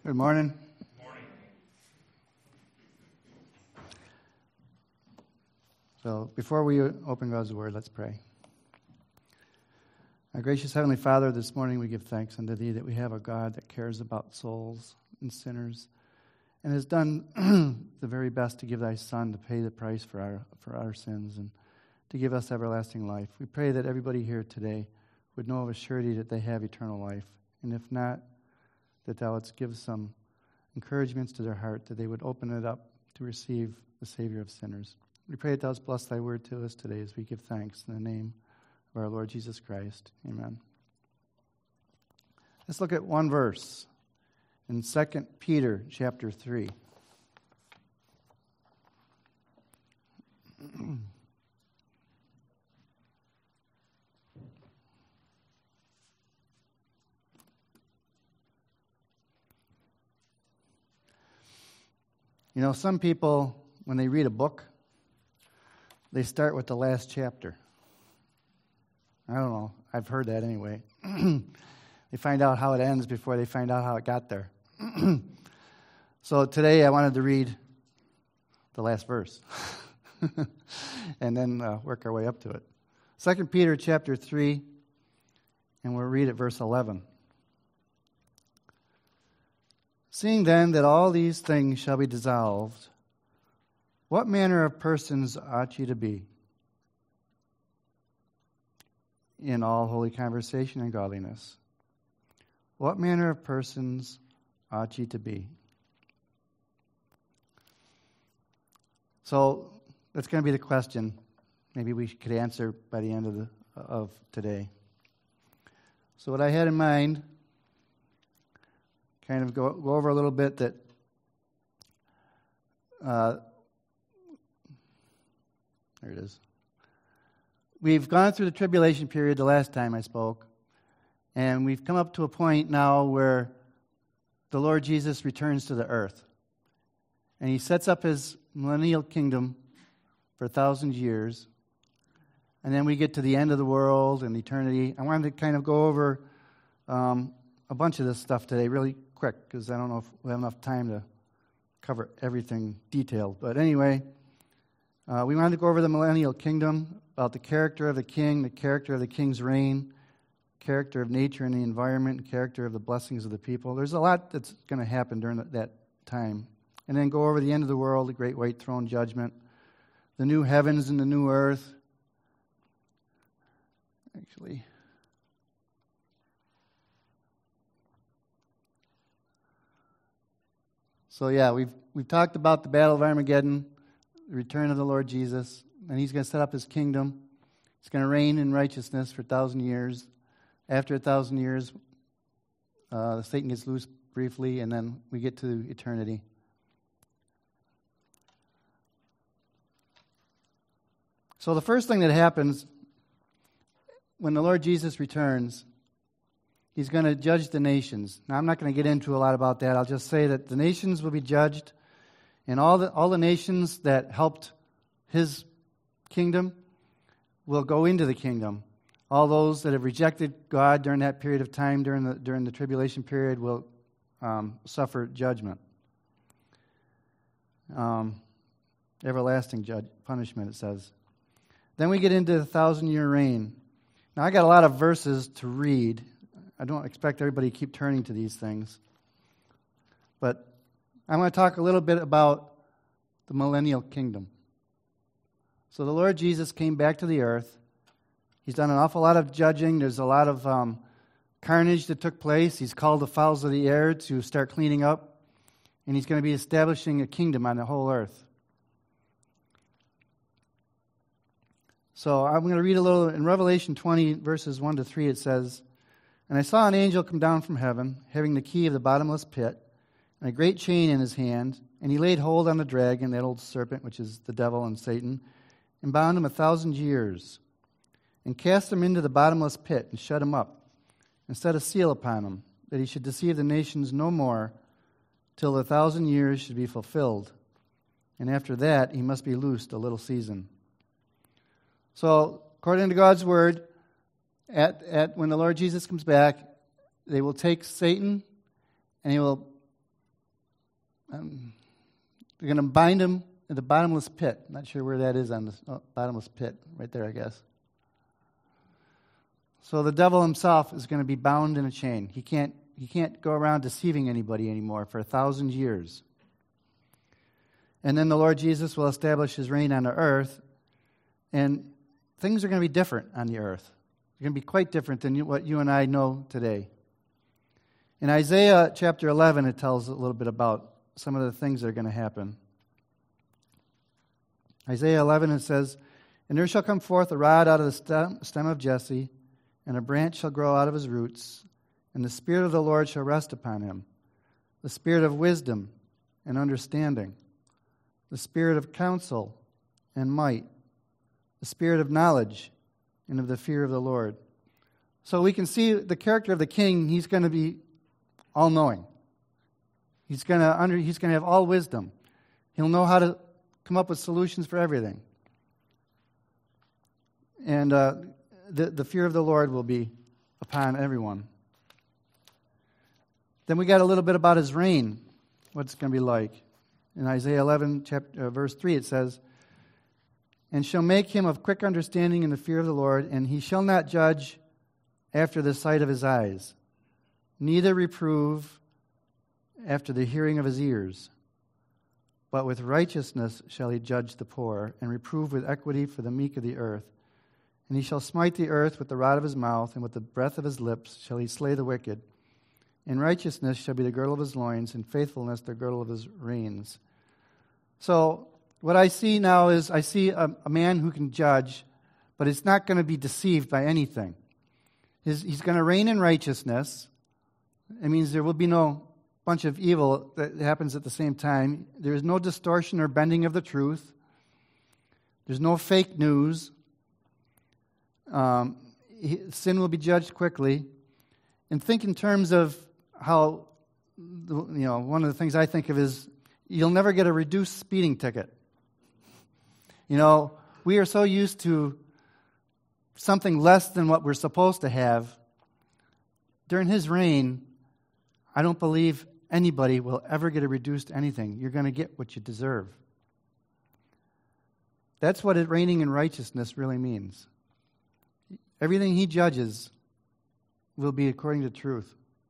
Good morning. So before we open God's Word, let's pray. Our gracious Heavenly Father, this morning we give thanks unto Thee that we have a God that cares about souls and sinners and has done the very best to give Thy Son to pay the price for our sins and to give us everlasting life. We pray that everybody here today would know of a surety that they have eternal life, and if not, that Thou wouldst give some encouragements to their heart, that they would open it up to receive the Savior of sinners. We pray that Thou wouldst bless Thy word to us today as we give thanks in the name of our Lord Jesus Christ. Amen. Let's look at one verse in 2 Peter chapter 3. You know, some people, when they read a book, they start with the last chapter. I don't know. I've heard that anyway. They find out how it ends before they find out how it got there. So today I wanted to read the last verse and then work our way up to it. 2 Peter chapter 3, and we'll read at verse 11. Seeing then that all these things shall be dissolved, what manner of persons ought ye to be? In all holy conversation and godliness. What manner of persons ought ye to be? So that's going to be the question. Maybe we could answer by the end of today. So what I had in mind, kind of go over a little bit that there it is. We've gone through the tribulation period the last time I spoke, and we've come up to a point now where the Lord Jesus returns to the earth. And He sets up His millennial kingdom for 1,000 years. And then we get to the end of the world and eternity. I wanted to kind of go over a bunch of this stuff today really quick, because I don't know if we have enough time to cover everything detailed. But anyway, we wanted to go over the millennial kingdom, about the character of the king, the character of the king's reign, character of nature and the environment, character of the blessings of the people. There's a lot that's going to happen during that time. And then go over the end of the world, the great white throne judgment, the new heavens and the new earth. Actually, so yeah, we've talked about the Battle of Armageddon, the return of the Lord Jesus, and He's going to set up His kingdom. He's going to reign in righteousness for 1,000 years. After 1,000 years, Satan gets loose briefly, and then we get to eternity. So the first thing that happens when the Lord Jesus returns, He's going to judge the nations. Now, I'm not going to get into a lot about that. I'll just say that the nations will be judged, and all the nations that helped His kingdom will go into the kingdom. All those that have rejected God during that period of time, during the tribulation period, will suffer judgment. Everlasting punishment, it says. Then we get into the 1,000-year reign. Now, I got a lot of verses to read. I don't expect everybody to keep turning to these things. But I want to talk a little bit about the millennial kingdom. So the Lord Jesus came back to the earth. He's done an awful lot of judging. There's a lot of carnage that took place. He's called the fowls of the air to start cleaning up. And He's going to be establishing a kingdom on the whole earth. So I'm going to read a little. In Revelation 20, verses 1 to 3, it says, "And I saw an angel come down from heaven, having the key of the bottomless pit, and a great chain in his hand. And he laid hold on the dragon, that old serpent, which is the devil and Satan, and bound him 1,000 years, and cast him into the bottomless pit, and shut him up, and set a seal upon him, that he should deceive the nations no more, till the 1,000 years should be fulfilled. And after that he must be loosed a little season." So, according to God's word, when the Lord Jesus comes back, they will take Satan and He will They're going to bind him in the bottomless pit. Not sure where that is on the bottomless pit. Right there, I guess. So the devil himself is going to be bound in a chain. He can't go around deceiving anybody anymore for 1,000 years. And then the Lord Jesus will establish his reign on the earth, and things are going to be different on the earth. They're going to be quite different than what you and I know today. In Isaiah chapter 11, it tells a little bit about some of the things that are going to happen. Isaiah 11, it says, "And there shall come forth a rod out of the stem of Jesse, and a branch shall grow out of his roots, and the Spirit of the Lord shall rest upon him, the Spirit of wisdom and understanding, the Spirit of counsel and might, the Spirit of knowledge and of the fear of the Lord." So we can see the character of the king. He's going to be all-knowing. He's going to have all wisdom. He'll know how to come up with solutions for everything. And the fear of the Lord will be upon everyone. Then we got a little bit about his reign, what it's going to be like. In Isaiah 11, verse 3, it says, "And shall make him of quick understanding in the fear of the Lord, and he shall not judge after the sight of his eyes, neither reprove after the hearing of his ears. But with righteousness shall he judge the poor, and reprove with equity for the meek of the earth. And he shall smite the earth with the rod of his mouth, and with the breath of his lips shall he slay the wicked. And righteousness shall be the girdle of his loins, and faithfulness the girdle of his reins." So what I see now is I see a man who can judge, but he's not going to be deceived by anything. He's going to reign in righteousness. It means there will be no bunch of evil that happens at the same time. There is no distortion or bending of the truth. There's no fake news. Sin will be judged quickly. And think in terms of how, one of the things I think of is you'll never get a reduced speeding ticket. We are so used to something less than what we're supposed to have. During his reign, I don't believe anybody will ever get a reduced anything. You're going to get what you deserve. That's what reigning in righteousness really means. Everything he judges will be according to truth.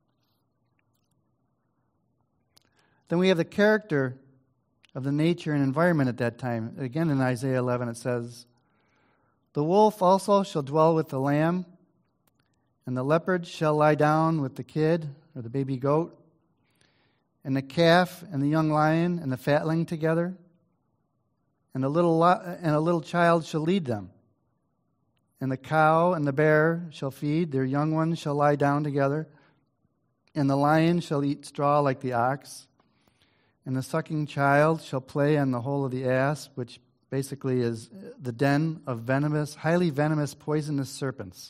Then we have the character of the nature and environment at that time. Again, in Isaiah 11, it says, "The wolf also shall dwell with the lamb, and the leopard shall lie down with the kid," or the baby goat, "and the calf and the young lion and the fatling together, and a little child shall lead them. And the cow and the bear shall feed, their young ones shall lie down together, and the lion shall eat straw like the ox, and the sucking child shall play on the hole of the ass," which basically is the den of highly venomous, poisonous serpents.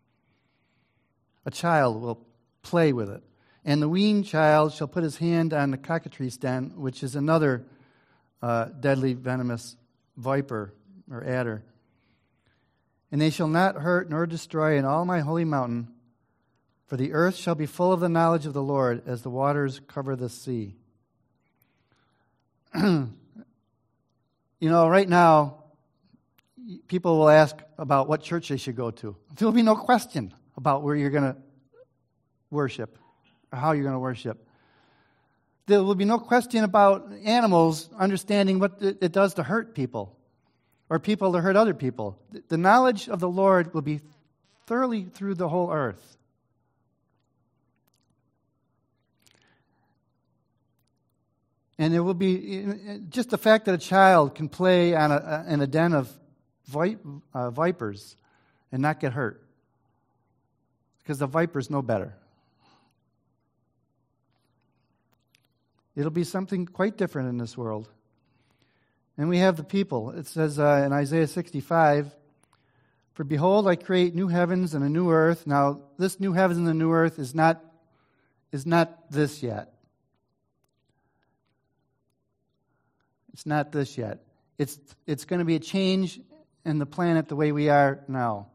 A child will play with it. "And the weaned child shall put his hand on the cockatrice den," which is another deadly, venomous viper or adder. "And they shall not hurt nor destroy in all my holy mountain, for the earth shall be full of the knowledge of the Lord as the waters cover the sea." Right now, people will ask about what church they should go to. There will be no question about where you're going to worship or how you're going to worship. There will be no question about animals understanding what it does to hurt people or people to hurt other people. The knowledge of the Lord will be thoroughly through the whole earth. And it will be just the fact that a child can play in a den of vipers and not get hurt, because the vipers know better. It'll be something quite different in this world. And we have the people. It says in Isaiah 65, "For behold, I create new heavens and a new earth." Now, this new heavens and the new earth is not this yet. It's not this yet. It's going to be a change in the planet the way we are now.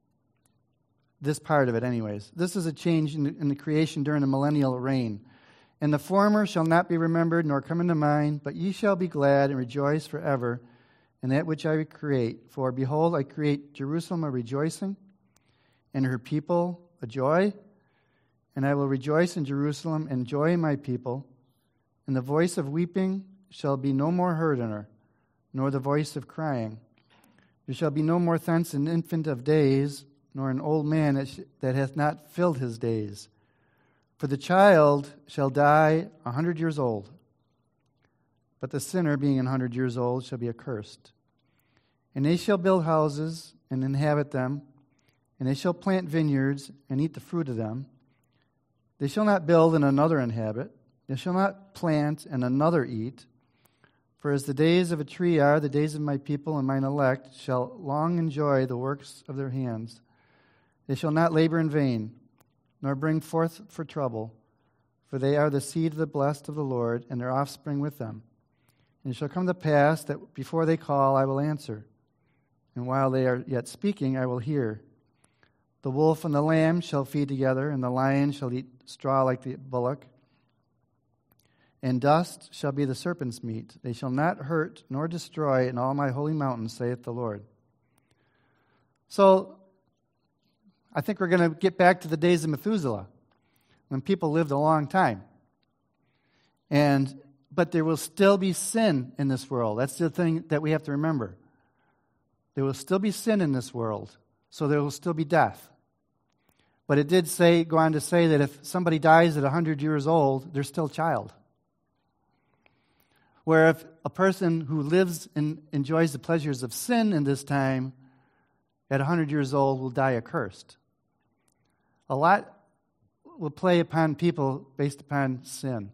This part of it, anyways. This is a change in the creation during the millennial reign. And the former shall not be remembered, nor come into mind, but ye shall be glad and rejoice forever in that which I create. For behold, I create Jerusalem a rejoicing, and her people a joy. And I will rejoice in Jerusalem and joy in my people. And the voice of weeping shall be no more heard in her, nor the voice of crying. There shall be no more thence an infant of days, nor an old man that hath not filled his days. For the child shall die 100 years old, but the sinner, being 100 years old, shall be accursed. And they shall build houses and inhabit them, and they shall plant vineyards and eat the fruit of them. They shall not build and another inhabit. They shall not plant and another eat. For as the days of a tree are, the days of my people and mine elect shall long enjoy the works of their hands. They shall not labor in vain, nor bring forth for trouble, for they are the seed of the blessed of the Lord, and their offspring with them. And it shall come to pass that before they call, I will answer, and while they are yet speaking, I will hear. The wolf and the lamb shall feed together, and the lion shall eat straw like the bullock. And dust shall be the serpent's meat. They shall not hurt nor destroy in all my holy mountains, saith the Lord. So, I think we're going to get back to the days of Methuselah, when people lived a long time. But there will still be sin in this world. That's the thing that we have to remember. There will still be sin in this world, so there will still be death. But it did go on to say that if somebody dies at 100 years old, they're still a child. Where if a person who lives and enjoys the pleasures of sin in this time, at 100 years old, will die accursed. A lot will play upon people based upon sin.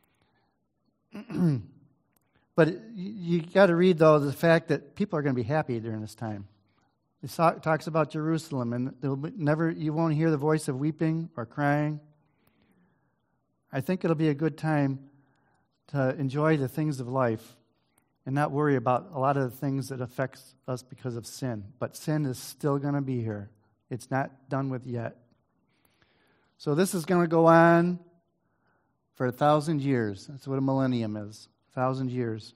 But you got to read, though, the fact that people are going to be happy during this time. It talks about Jerusalem, and you won't hear the voice of weeping or crying. I think it'll be a good time to enjoy the things of life and not worry about a lot of the things that affects us because of sin. But sin is still going to be here. It's not done with yet. So this is going to go on for 1,000 years. That's what a millennium is, 1,000 years.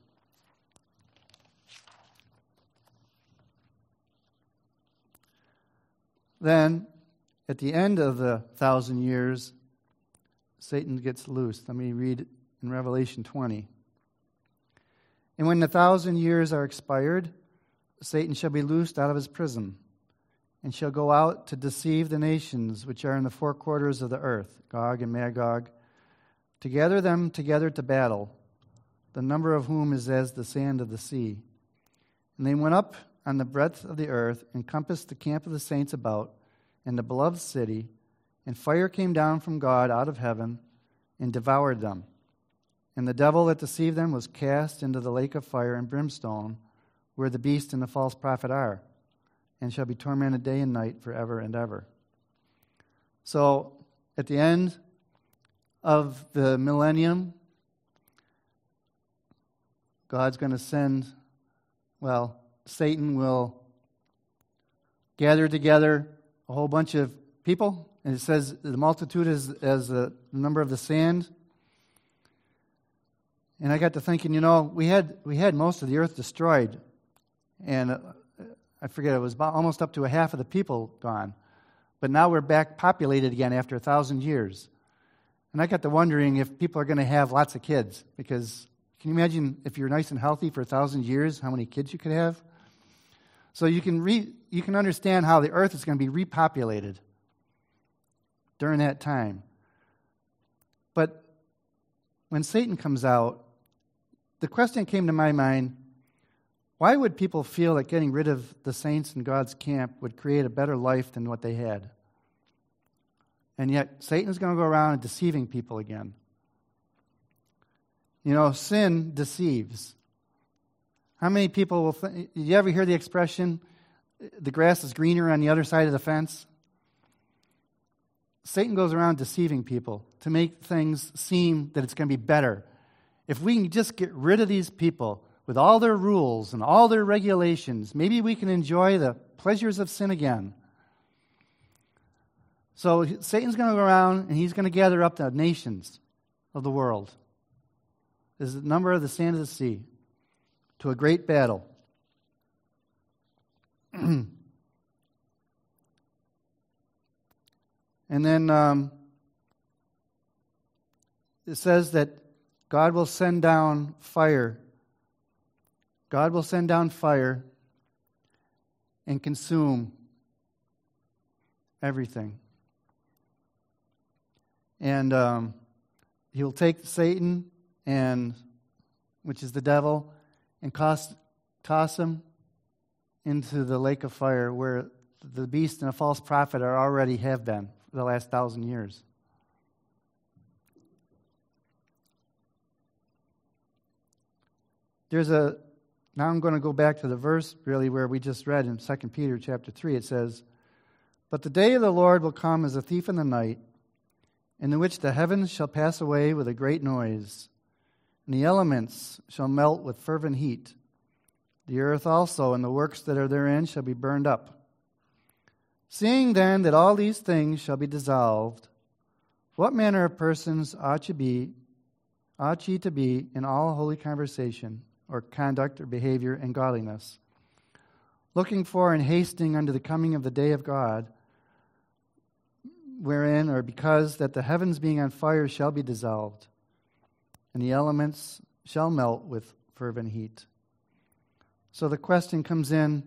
Then, at the end of the 1,000 years, Satan gets loosed. Let me read in Revelation 20. And when the 1,000 years are expired, Satan shall be loosed out of his prison, and shall go out to deceive the nations which are in the four quarters of the earth, Gog and Magog, to gather them together to battle, the number of whom is as the sand of the sea. And they went up on the breadth of the earth, encompassed the camp of the saints about, and the beloved city, and fire came down from God out of heaven, and devoured them. And the devil that deceived them was cast into the lake of fire and brimstone, where the beast and the false prophet are, and shall be tormented day and night forever and ever. So, at the end of the millennium, God's going to Satan will gather together a whole bunch of people, and it says the multitude is as the number of the sand. And I got to thinking, we had most of the earth destroyed, and I forget, it was about almost up to a half of the people gone. But now we're back populated again after 1,000 years. And I got to wondering if people are going to have lots of kids, because can you imagine if you're nice and healthy for 1,000 years, how many kids you could have? So you can understand how the earth is going to be repopulated during that time. But when Satan comes out, the question came to my mind, why would people feel that getting rid of the saints in God's camp would create a better life than what they had? And yet, Satan's going to go around deceiving people again. Sin deceives. How many people will you ever hear the expression, the grass is greener on the other side of the fence? Satan goes around deceiving people to make things seem that it's going to be better. If we can just get rid of these people with all their rules and all their regulations, maybe we can enjoy the pleasures of sin again. So Satan's going to go around and he's going to gather up the nations. of the world, is the number of the sand of the sea, to a great battle. And then it says that God will send down fire. God will send down fire and consume everything. And he'll take Satan, which is the devil, and toss him into the lake of fire where the beast and the false prophet already have been for the last 1,000 years. Now I'm going to go back to the verse really where we just read in 2 Peter chapter 3. It says, "But the day of the Lord will come as a thief in the night, in which the heavens shall pass away with a great noise, and the elements shall melt with fervent heat. The earth also and the works that are therein shall be burned up. Seeing then that all these things shall be dissolved, what manner of persons ought ye to be in all holy conversation, or conduct, or behavior, and godliness, looking for and hastening unto the coming of the day of God, wherein or because that the heavens being on fire shall be dissolved, and the elements shall melt with fervent heat." So the question comes in,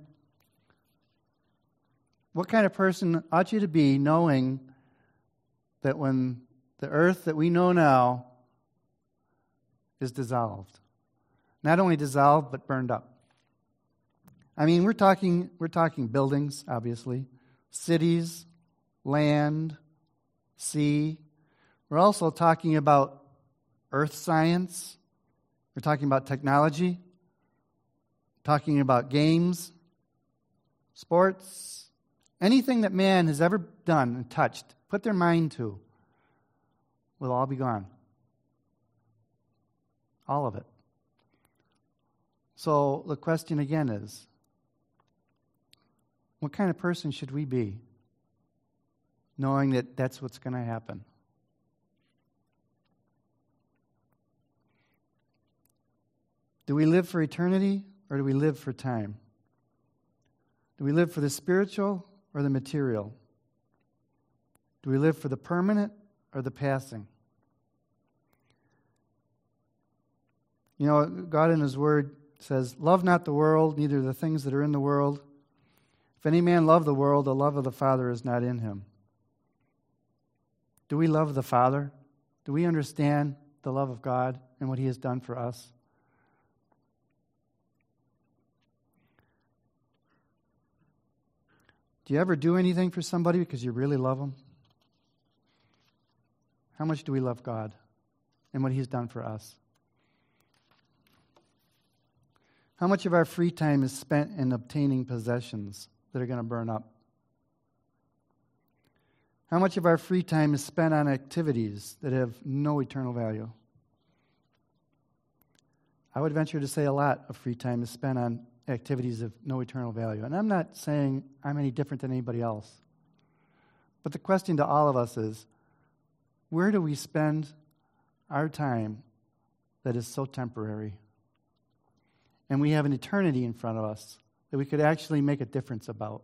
what kind of person ought you to be, knowing that when the earth that we know now is dissolved? Not only dissolved, but burned up. I mean, we're talking buildings, obviously, cities, land, sea. We're also talking about earth science. We're talking about technology, talking about games, sports, anything that man has ever done and touched, put their mind to, will all be gone. All of it. So the question again is, what kind of person should we be, knowing that that's what's going to happen? Do we live for eternity, or do we live for time? Do we live for the spiritual or the material? Do we live for the permanent or the passing? You know, God in His Word says, "Love not the world, neither the things that are in the world. If any man love the world, the love of the Father is not in him." Do we love the Father? Do we understand the love of God and what He has done for us? Do you ever do anything for somebody because you really love them? How much do we love God and what He's done for us? How much of our free time is spent in obtaining possessions that are going to burn up? How much of our free time is spent on activities that have no eternal value? I would venture to say a lot of free time is spent on activities of no eternal value. And I'm not saying I'm any different than anybody else. But the question to all of us is, where do we spend our time that is so temporary? And we have an eternity in front of us that we could actually make a difference about.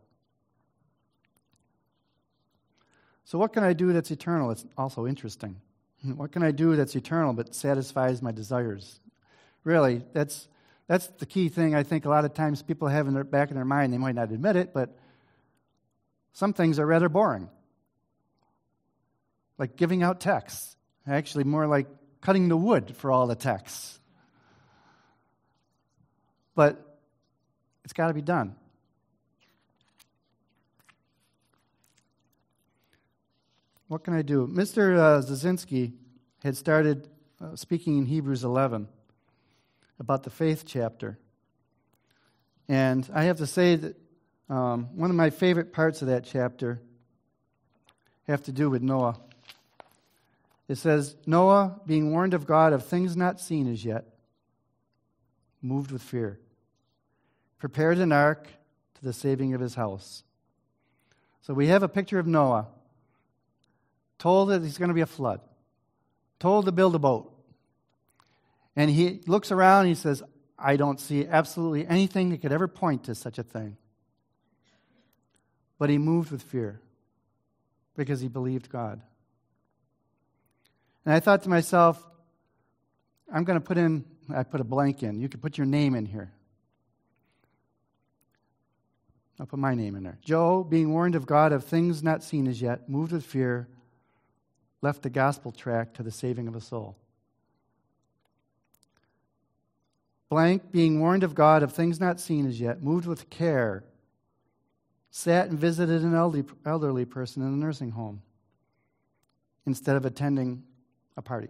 So what can I do that's eternal? It's also interesting. What can I do that's eternal but satisfies my desires? Really, that's the key thing I think a lot of times people have in their back of their mind. They might not admit it, but some things are rather boring. Like giving out texts. Actually, more like cutting the wood for all the texts. But it's got to be done. What can I do? Mr. Zazinski had started speaking in Hebrews 11 about the faith chapter. And I have to say that one of my favorite parts of that chapter have to do with Noah. It says, "Noah, being warned of God of things not seen as yet, moved with fear, prepared an ark to the saving of his house." So we have a picture of Noah, told that there's going to be a flood, told to build a boat. And he looks around and he says, I don't see absolutely anything that could ever point to such a thing. But he moved with fear because he believed God. And I thought to myself, I put a blank in. You could put your name in here. I'll put my name in there. Joe, being warned of God of things not seen as yet, moved with fear, left the gospel track to the saving of a soul. Blank, being warned of God of things not seen as yet, moved with care, sat and visited an elderly person in a nursing home instead of attending a party.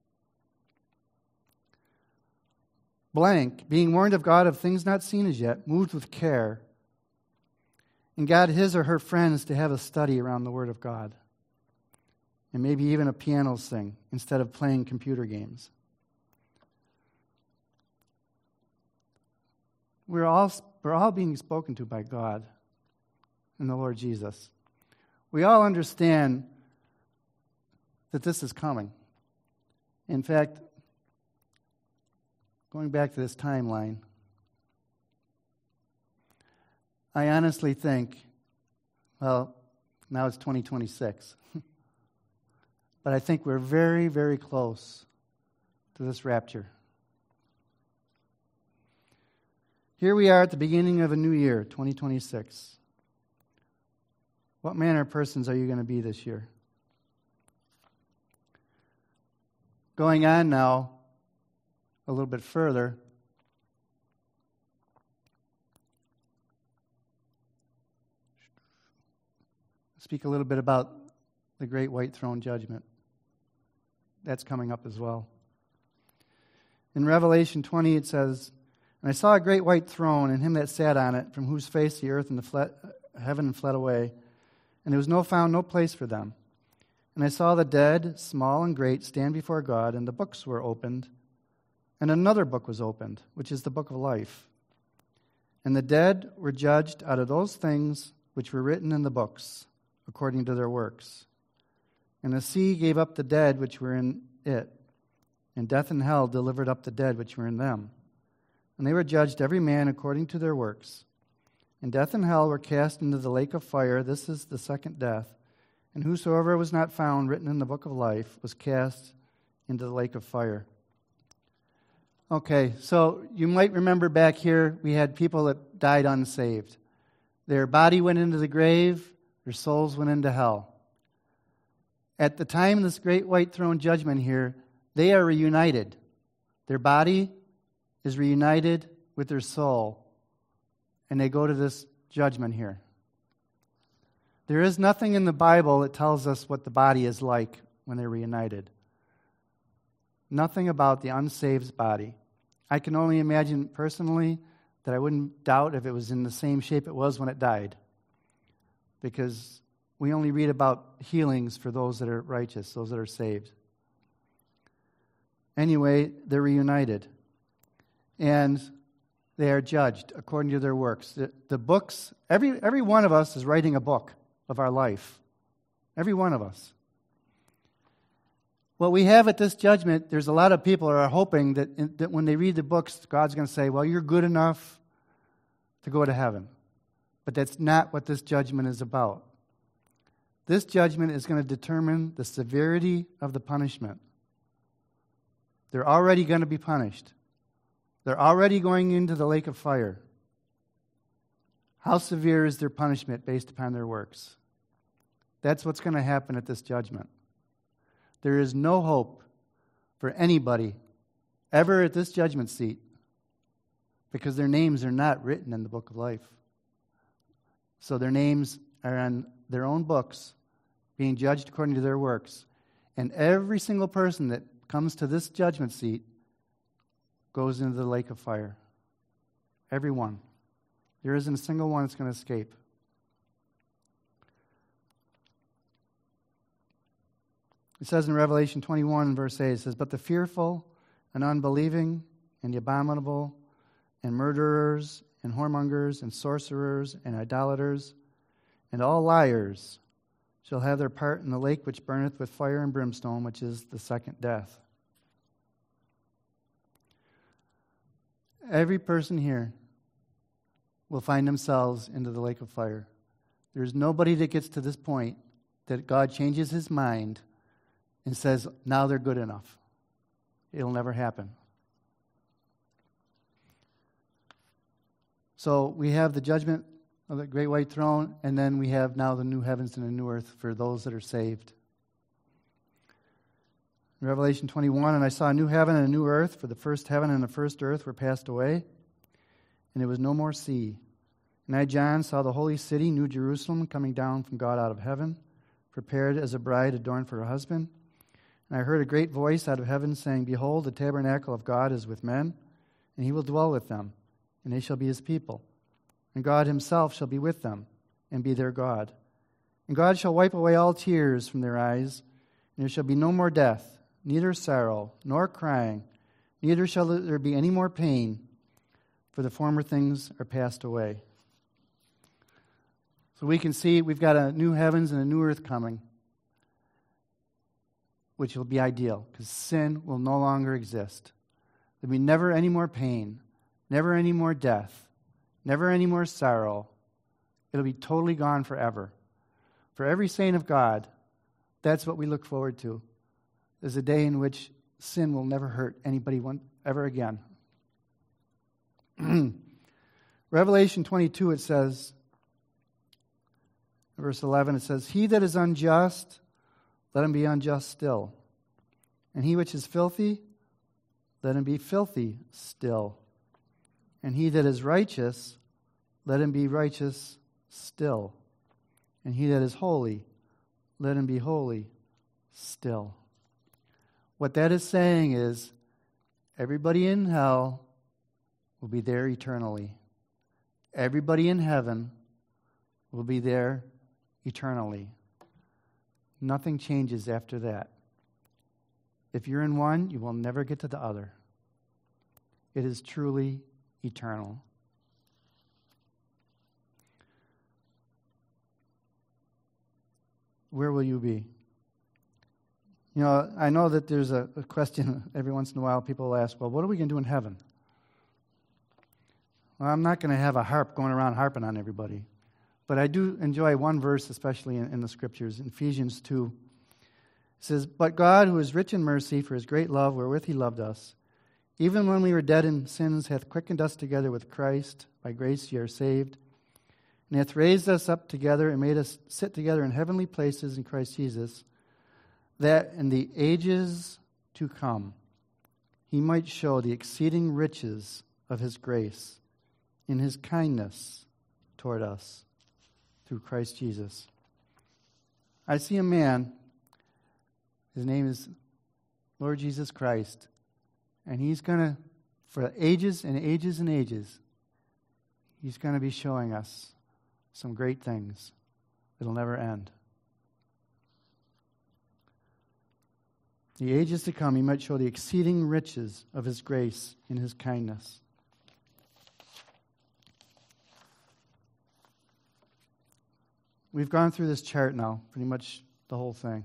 Blank, being warned of God of things not seen as yet, moved with care, and got his or her friends to have a study around the Word of God, and maybe even a piano sing instead of playing computer games. We're all being spoken to by God and the Lord Jesus. We all understand that this is coming. In fact, going back to this timeline, I honestly think, well, now it's 2026, but I think we're very, very close to this rapture. Here we are at the beginning of a new year, 2026. What manner of persons are you going to be this year? Going on now a little bit further, speak a little bit about the great white throne judgment. That's coming up as well. In Revelation 20 it says, And I saw a great white throne, and him that sat on it, from whose face the earth and the heaven fled away, and there was found no place for them. And I saw the dead, small and great, stand before God, and the books were opened, and another book was opened, which is the book of life. And the dead were judged out of those things which were written in the books, according to their works. And the sea gave up the dead which were in it, and death and hell delivered up the dead which were in them. And they were judged every man according to their works. And death and hell were cast into the lake of fire. This is the second death. And whosoever was not found written in the book of life was cast into the lake of fire. Okay, so you might remember back here we had people that died unsaved. Their body went into the grave, their souls went into hell. At the time of this great white throne judgment here, they are reunited. Their body is reunited with their soul, and they go to this judgment here. There is nothing in the Bible that tells us what the body is like when they're reunited. Nothing about the unsaved body. I can only imagine personally that I wouldn't doubt if it was in the same shape it was when it died, because we only read about healings for those that are righteous, those that are saved. Anyway, they're reunited, and they are judged according to their works. The books, every one of us is writing a book of our life. Every one of us. What we have at this judgment, there's a lot of people who are hoping that when they read the books, God's going to say, well, you're good enough to go to heaven. But that's not what this judgment is about. This judgment is going to determine the severity of the punishment. They're already going to be punished. They're already going into the lake of fire. How severe is their punishment based upon their works? That's what's going to happen at this judgment. There is no hope for anybody ever at this judgment seat because their names are not written in the book of life. So their names are on their own books, being judged according to their works. And every single person that comes to this judgment seat goes into the lake of fire. Every one. There isn't a single one that's going to escape. It says in Revelation 21, verse 8, it says, But the fearful and unbelieving and the abominable and murderers and whoremongers and sorcerers and idolaters and all liars shall have their part in the lake which burneth with fire and brimstone, which is the second death. Every person here will find themselves into the lake of fire. There's nobody that gets to this point that God changes his mind and says, now they're good enough. It'll never happen. So we have the judgment of the great white throne, and then we have now the new heavens and the new earth for those that are saved. In Revelation 21, and I saw a new heaven and a new earth, for the first heaven and the first earth were passed away, and there was no more sea. And I, John, saw the holy city, New Jerusalem, coming down from God out of heaven, prepared as a bride adorned for her husband. And I heard a great voice out of heaven saying, Behold, the tabernacle of God is with men, and he will dwell with them, and they shall be his people. And God himself shall be with them, and be their God. And God shall wipe away all tears from their eyes, and there shall be no more death, neither sorrow, nor crying, neither shall there be any more pain, for the former things are passed away. So we can see we've got a new heavens and a new earth coming, which will be ideal, because sin will no longer exist. There'll be never any more pain, never any more death, never any more sorrow. It'll be totally gone forever. For every saint of God, that's what we look forward to. Is a day in which sin will never hurt anybody ever again. Revelation 22, it says, verse 11, it says, He that is unjust, let him be unjust still. And he which is filthy, let him be filthy still. And he that is righteous, let him be righteous still. And he that is holy, let him be holy still. What that is saying is, everybody in hell will be there eternally. Everybody in heaven will be there eternally. Nothing changes after that. If you're in one, you will never get to the other. It is truly eternal. Where will you be? You know, I know that there's a question every once in a while people will ask, well, what are we going to do in heaven? Well, I'm not going to have a harp going around harping on everybody. But I do enjoy one verse, especially in the Scriptures, in Ephesians 2. It says, But God, who is rich in mercy, for his great love wherewith he loved us, even when we were dead in sins, hath quickened us together with Christ. By grace ye are saved. And hath raised us up together and made us sit together in heavenly places in Christ Jesus, that in the ages to come he might show the exceeding riches of his grace in his kindness toward us through Christ Jesus. I see a man, his name is Lord Jesus Christ, and he's going to, for ages and ages and ages, he's going to be showing us some great things that'll never end. The ages to come, he might show the exceeding riches of his grace in his kindness. We've gone through this chart now, pretty much the whole thing.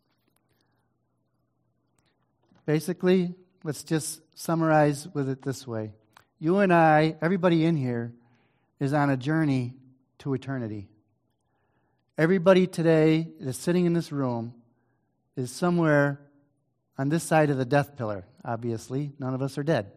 Basically, let's just summarize with it this way. You and I, everybody in here, is on a journey to eternity. Everybody today that's sitting in this room is somewhere on this side of the death pillar, obviously. None of us are dead.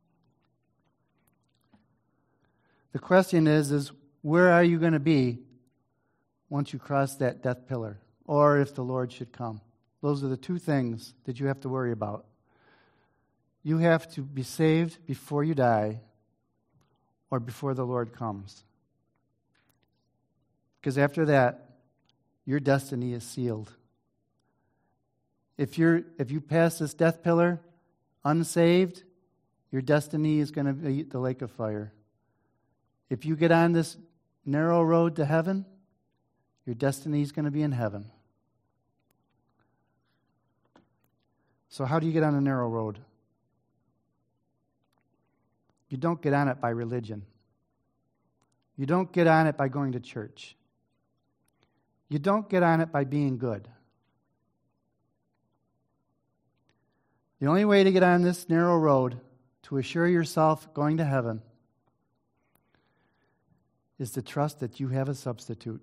The question is where are you going to be once you cross that death pillar, or if the Lord should come? Those are the two things that you have to worry about. You have to be saved before you die, or before the Lord comes. Because after that, your destiny is sealed. If you pass this death pillar unsaved, your destiny is going to be the lake of fire. If you get on this narrow road to heaven, your destiny is going to be in heaven. So how do you get on a narrow road? You don't get on it by religion. You don't get on it by going to church. You don't get on it by being good. The only way to get on this narrow road to assure yourself going to heaven is to trust that you have a substitute.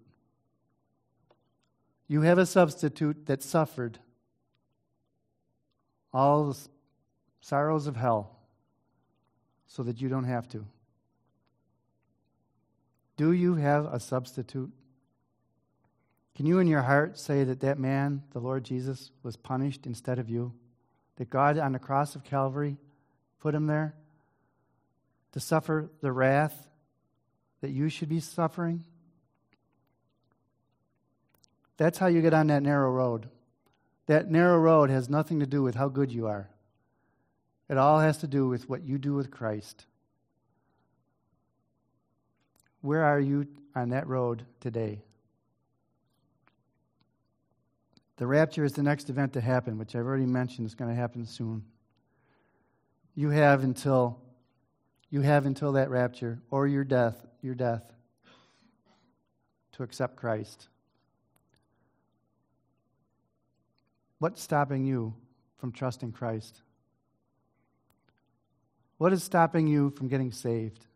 You have a substitute that suffered all the sorrows of hell so that you don't have to. Do you have a substitute? Can you in your heart say that that man, the Lord Jesus, was punished instead of you? That God on the cross of Calvary put him there to suffer the wrath that you should be suffering? That's how you get on that narrow road. That narrow road has nothing to do with how good you are. It all has to do with what you do with Christ. Where are you on that road today? The rapture is the next event to happen, which I've already mentioned is going to happen soon. You have until that rapture or your death to accept Christ. What's stopping you from trusting Christ? What is stopping you from getting saved?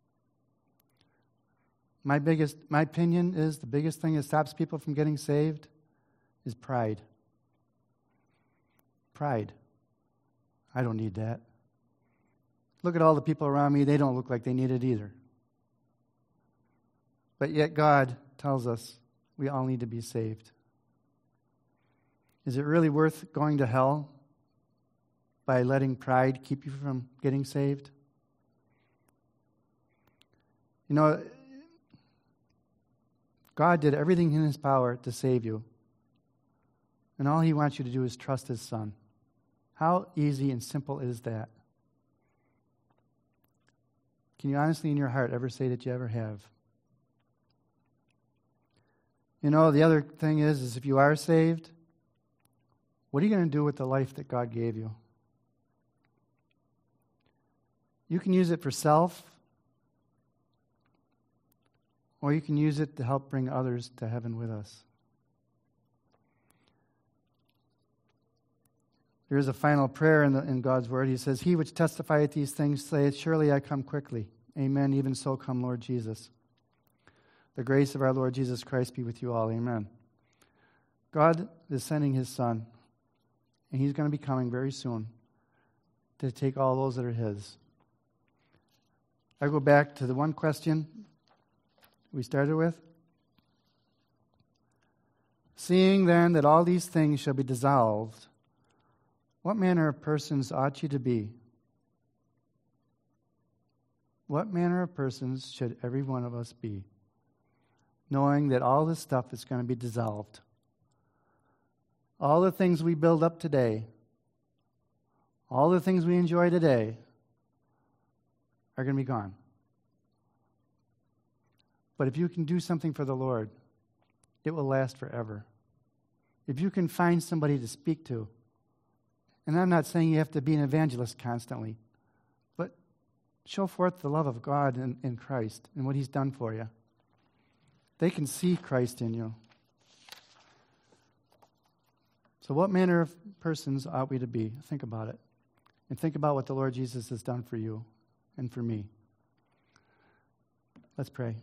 My opinion is the biggest thing that stops people from getting saved is pride. Pride. I don't need that. Look at all the people around me. They don't look like they need it either. But yet God tells us we all need to be saved. Is it really worth going to hell by letting pride keep you from getting saved? You know, God did everything in His power to save you. And all He wants you to do is trust His Son. How easy and simple is that? Can you honestly in your heart ever say that you ever have? You know, the other thing is if you are saved, what are you going to do with the life that God gave you? You can use it for self, or you can use it to help bring others to heaven with us. There is a final prayer in God's Word. He says, He which testifieth these things saith, Surely I come quickly. Amen. Even so come, Lord Jesus. The grace of our Lord Jesus Christ be with you all. Amen. God is sending His Son, and He's going to be coming very soon to take all those that are His. I go back to the one question we started with. Seeing then that all these things shall be dissolved, what manner of persons ought you to be? What manner of persons should every one of us be? Knowing that all this stuff is going to be dissolved. All the things we build up today, all the things we enjoy today, are going to be gone. But if you can do something for the Lord, it will last forever. If you can find somebody to speak to, and I'm not saying you have to be an evangelist constantly, but show forth the love of God in Christ and what He's done for you. They can see Christ in you. So what manner of persons ought we to be? Think about it. And think about what the Lord Jesus has done for you and for me. Let's pray.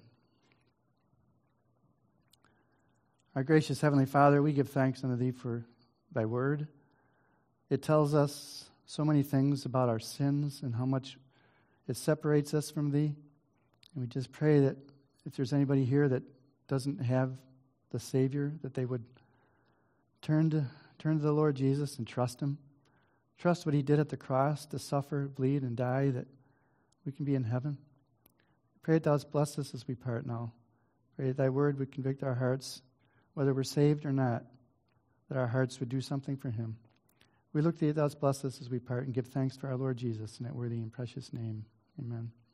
Our gracious Heavenly Father, we give thanks unto Thee for Thy Word. It tells us so many things about our sins and how much it separates us from Thee. And we just pray that if there's anybody here that doesn't have the Savior, that they would turn to the Lord Jesus and trust Him. Trust what He did at the cross to suffer, bleed, and die, that we can be in heaven. Pray that Thou bless us as we part now. Pray that Thy Word would convict our hearts, whether we're saved or not, that our hearts would do something for Him. We look to Thee, Thou bless us as we part, and give thanks for our Lord Jesus in that worthy and precious name. Amen.